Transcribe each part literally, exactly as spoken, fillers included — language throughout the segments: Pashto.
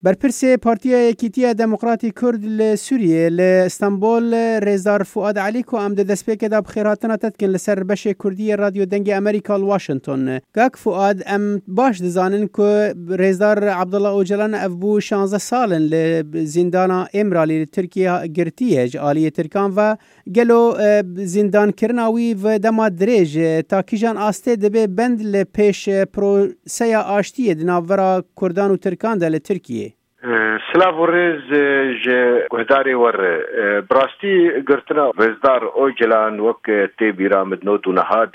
برپرسه پارتیا یکیتیه دموکراتی کرد لسوریه لاستانبول رزدار فؤاد علی کو ام دست پیک داب خیراتنا تدکن لسر بش کردی رادیو دنگ امریکا واشنطن. گاک فؤاد ام باش دزانن که رزدار عبدالله اوجلان افبو شانزده سالن لزندان امرالی ترکیه گرتیه جالی ترکان و گلو زندان کرناوی و دما دریج تا کیجان آسته دبه بند لپیش پروسه آشتیه دناورا کردان و ترکان دل ترکیه. سلاف و ریز جه گهداری ور براستی گرتنا رزدار اوجلان وک تی بیرامد نو دو نهاد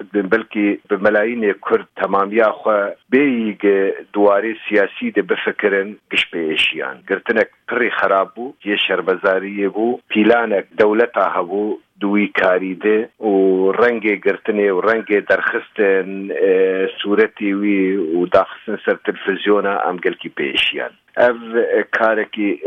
بلکی به ملایین کرد تمامیا خو بیگ دواری سیاسی ده بفکرن گش به ایشیان گرتنا پری خرابو یه شربزاری بو پیلانک دولتا هبو دوی کاریده و رنگ گرتنه و رنگ درخستن صورتی وی و داخستن سر تلفزیون ام گلکی پیشیان اف کارکی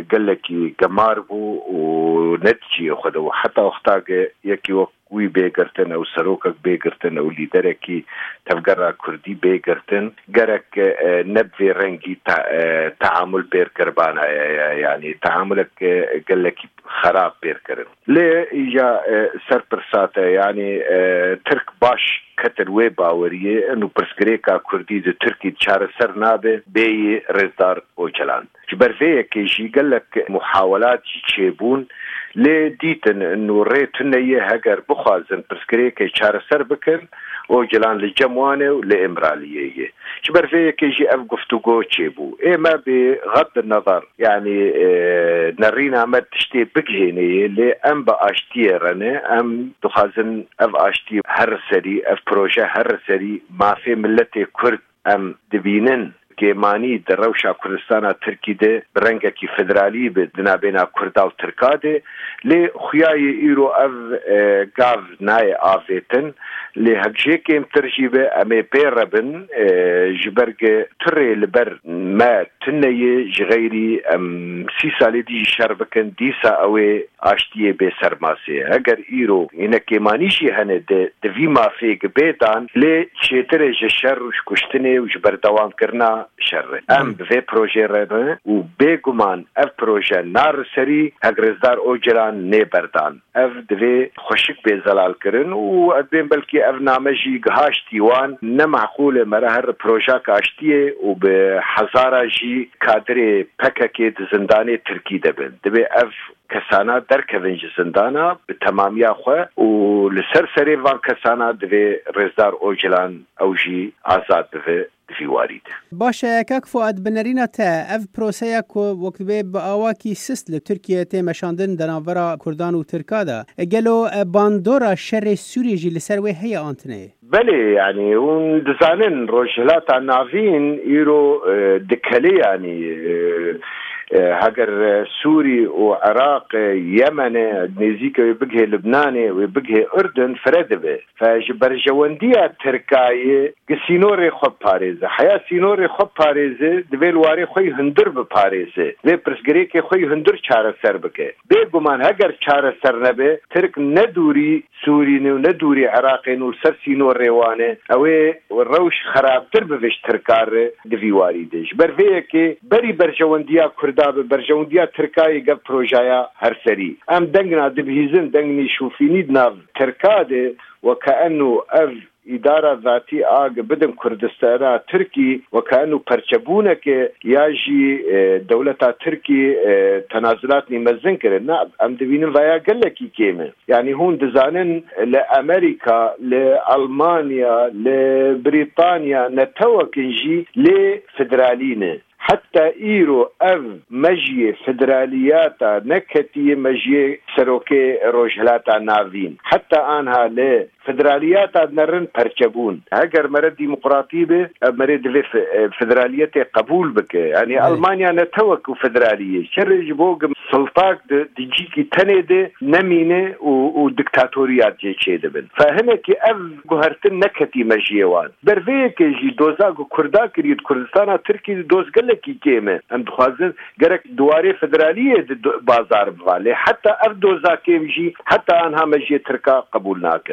گلکی گمار بو و نتیجه خود و حتی وقتا یکی وقت وی بیگرتن او سروکک بیگرتن او لیدرکی تفگر کردی بیگرتن گرک نبوی رنگی تعامل بیر کربان یعنی تعاملک گلکی خراب بیر کرن لی ایجا سر پرساته یعنی ترک باش کتر وی باوریه انو پرسکره که کردی ده ترکی چار سر نابه بی رزدار اوجلان جبرفیه که جی گلک محاولات جی چیبون لی دیتن انو ریتنه یه هگر بخوازن پرسکره که چار سر بکن اوجلان لجموانه و لامرالیه یه جبرفیه که جی اف گفتگو چیبو ایما بغض النظر یعنی نرین آمد تشتی بگهینه لی ام با آشتیه رنه ام دخوازن اف آشتی هر سری اف پروژه هر سری مافی ملت کرد ام دبینن که مانی در روشا کردستان ترکی ده برنگه کی فدرالی به دنابینا کردا و ترکا ده لی خویای ایرو اف گاو نای آفیتن لی هکجه که ام ترجیبه امی پیربن جبرگ تره لبر ما تنیه جغیری ام سی سالی دی شربکن دیسا اوی آشتیه به سرماسه اگر ایرو اینه که مانیشی هنه ده دوی مافیگ بیدان لی چیتر جشر وش کشتنه وش بردوام کرنا شر ام به پروژه رنه و بگمان اف پروژه نار سری اگرزدار اوجلان نه بردان اف دوی خوشک به زلال کرن و ادبین بلکی اف نامجی گهاشتی وان نمعقول مره هر پروژه کاشتیه و به هزاره جی کادر پککی زندانی ترکی دبن دوی اف کسانا در کوینج زندانا به تمامی خو و لسر سری وان کسانا دوی رزدار اوجلان اوجی آزاد دوی دوی وارید باشه کاک فؤاد بنرینا تا اف پروسه کو وقت به با اواکی سست لترکیه ته مشاندن دناورا کردان و ترکادا گلو باندورا شر سوریه جی لسر وی هي انتنه بله یعنی اون دزانن روجلات ناوین ایرو دکلی یعنی هاگر سوری و عراق یمن نزیک و بگه لبنان و بگه اردن فرد به فجبر جواندیه ترکیه گسینور خوب پاریزه حیا سینور خوب پاریزه دویل واری خوی هندر به پاریزه و پرسگری که خوی هندر چاره سر بکه بگمان هاگر چاره سر نبه ترک ندوری سوری نو ندوری عراق نو سر سینور روانه اوی روش خرابتر بهش ترکار دوی واریدش بر وی که بری بر جواندیه دا برجوندیا ترکای گپ پروژایا هر سری ام دنگنا دبهیزن دنگنی شوفینید ناو ترکاده وكأنه اف اداره ذاتی آگ بدم کردستان ترکی وكأنه پرچبونه یاجی دولتا ترکی تنازلات نیمزن کرد نه ام دبینن ویا گلکی کیمه یعنی هون دزانن لامریکا لالمانیا لبريطانيا نتوکنجی لفدرالینه حتى ايرو اف مجي فدرالياتا نكتي مجي سروكي روجلاتا نافين حتى انها ل فدرالياتا نرن پرچبون اگر مرد ديمقراطي به مرد فدراليتي قبول بك يعني أي. المانيا نتوك فدراليه شرج بوق سلطات ديجيكي تنيده نمينه و ديكتاتوريات جي چيدبن فهنا كي اف گهرتن نكتي مجيوان برفيك جي دوزاغو كردا كريد كردستان تركي دوز کی کیمه ام دخوازن گرک دواره فدرالیه بازار بواله حتی اف دوزا کیمجی حتی آنها مجی ترکا قبول ناکن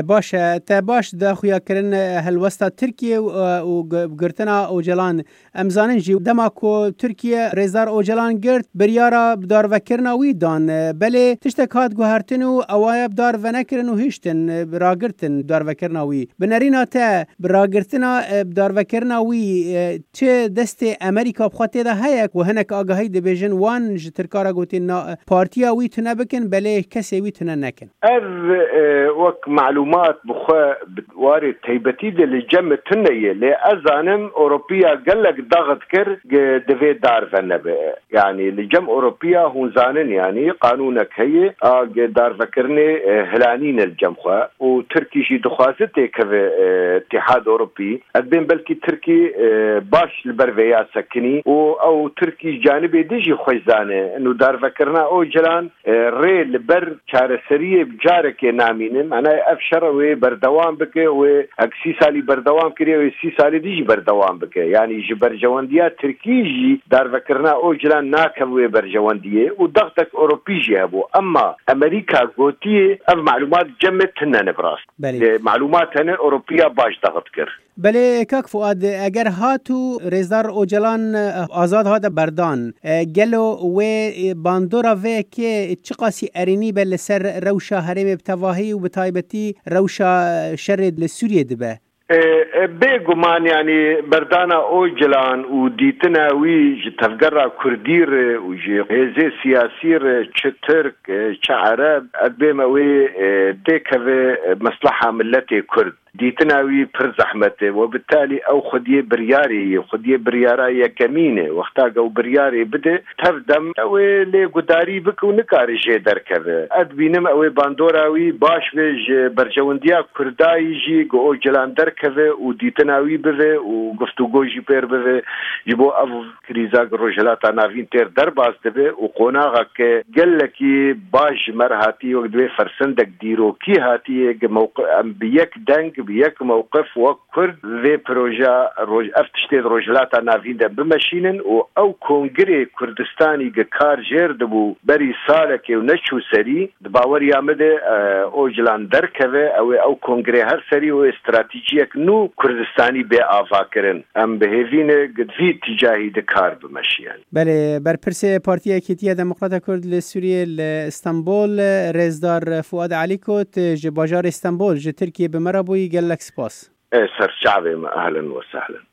باشه تا باش دا خویا کرن هلوستا ترکیه و گرتنا اوجلان امزانن جی دما کو ترکیه رزار اوجلان گرت بریارا بدار وکرنا وی دان بله تشتک هات گوهرتن و اوای بدار ونکرن و هیشتن براگرتن بدار وکرنا وی بنرینا تا براگرتنا بدار وکرنا وی چه دست امریکا بخاطر ده هیک و هنک آگاهی ده بیژن وان ج ترکارا گوتین پارتیا وی تنه بکن بله کسی وی تنه نکن از وک معلومات بخوا وارد تیبتی ده لجمع تنه لی ازانم اوروپیا گلک ضغط کر دوی دار ونبه يعني لجمع اوروبیا هون زانن يعني قانونك هي دار فكرني هلانين الجمخه وتركي شي دخوازته كف اتحاد اوروبي ادبين بلكي تركي باش البرفيا سكني او تركي جانبي ديجي خويزانه انه دار فكرنا او جلان ريل بر چارسريه بجارك نامينم انا افشر و بردوام بك و اكسي سالي بردوام كري و سي سالي ديجي بردوام بك يعني جبر جوانديا تركي جي دار فكرنا او جلان ناكم و برجوانديه وضغطك اوروبي جابو اما امريكا قوتيه اف معلومات جمت هنا براس معلومات هنا اوروبيه باش ضغط كر بله کاک فؤاد اگر هاتو رزدار اوجلان آزاد هات بردان گلو و باندورا و که چقاسی ارینی بل سر روشا هرم بتواهی و بتایبتی روشا شرد لسوریه دبه بيغمان يعني بردانا اوجلان وديتنا وي تفقرا كردير وجي هزي سياسير تشترك تشعرب ادبيما وي ديكه مصلحة ملتي كرد ديتناوي پر زحمته وبالتالي او خديه برياري خديه بريارا كمينه وقتا او برياري بده تفدم او لي قداري بك ونكاري جي دركبه ادبينم او باندوراوي باش بج برجونديا كرداي جي او جلان دركبه وديتناوي بده وغفتوغو جي بير بده يبو اف كريزا روجلاتا نافين تير درباس دبه وقوناغا ك قالكي باش مرهاتي ودوي فرسندك ديرو كي هاتي موقع بيك دنگ بيك موقف وكرد ذي بروجا روج افتشتي روجلاتا نافيندا بمشينن او كونغري كردستاني كار جيردبو بري سالك ونشو سري دباور يامده اوجلان دركبه او او كونغري هر سري و استراتيجيك نو كردستاني بي افاكرن ام بهيفين قد في اتجاهي دكار بمشيان بله برپرسه پارتی اکیتیه دموکرات کرد لسوریه استانبول رزدار فؤاد علیکوت ج بازار استانبول ج ترکیه بمرابوی قال لك سباس سر شعبي اهلا وسهلا